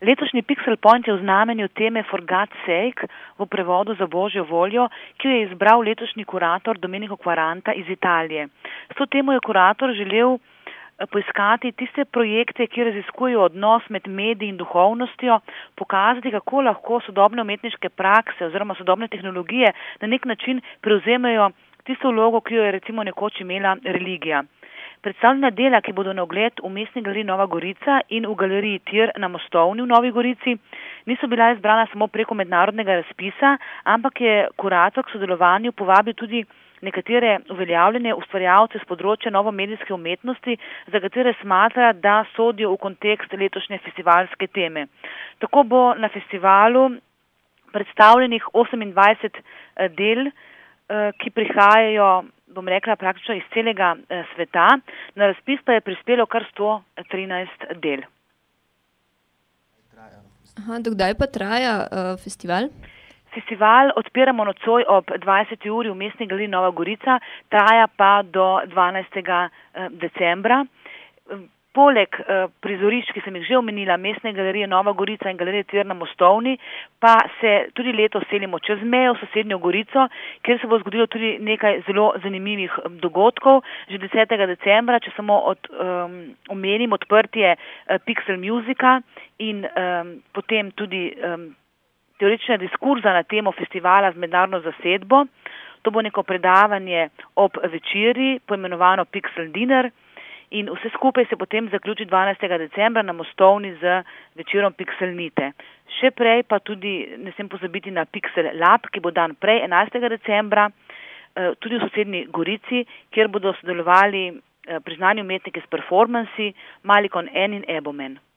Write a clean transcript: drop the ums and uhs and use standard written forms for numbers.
Letošnji Pixel Point je v znamenju teme For God's Sake, v prevodu za Božjo voljo, ki jo je izbral letošnji kurator Domenico Quaranta iz Italije. S to temo je kurator želel poiskati tiste projekte, ki raziskujejo odnos med mediji in duhovnostjo, pokazati, kako lahko sodobne umetniške prakse oziroma sodobne tehnologije na nek način prevzemajo tisto vlogo, ki jo je recimo nekoč imela religija. Predstavljena dela, ki bodo na ogled v Mestni galeriji Nova Gorica in v galeriji Tir na Mostovni v Novi Gorici, niso bila izbrana samo preko mednarodnega razpisa, ampak je kurator k sodelovanju povabil tudi nekatere uveljavljene ustvarjalce z področja novomedijske umetnosti, za katere smatra, da sodijo v kontekst letošnje festivalske teme. Tako bo na festivalu predstavljenih 28 del, ki prihajajo, bom rekla, praktično iz celega sveta. Na razpis pa je prispelo kar 113 del. Do kdaj pa traja festival? Festival odpiramo nocoj ob 20. uri v Mestni galeriji Nova Gorica, traja pa do 12. decembra. Poleg prizorišč, ki sem jih že omenila, Mestne galerije Nova Gorica in galerije Tir na Mostovni, pa se tudi letos selimo čez mejo v sosednjo Gorico, kjer se bo zgodilo tudi nekaj zelo zanimivih dogodkov. Že 10. decembra, če samo omenim odprtje Pixel Musica in potem tudi teoretična diskurza na temo festivala z mednarodno zasedbo. To bo neko predavanje ob večeri, poimenovano Pixel Dinner, in vse skupaj se potem zaključi 12. decembra na Mostovni z večerom Pixelnite. Še prej pa tudi, ne smem pozabiti na Pixel Lab, ki bo dan prej, 11. decembra, tudi v sosednji Gorici, kjer bodo sodelovali priznani umetniki s performansi Malikon N in Ebomen.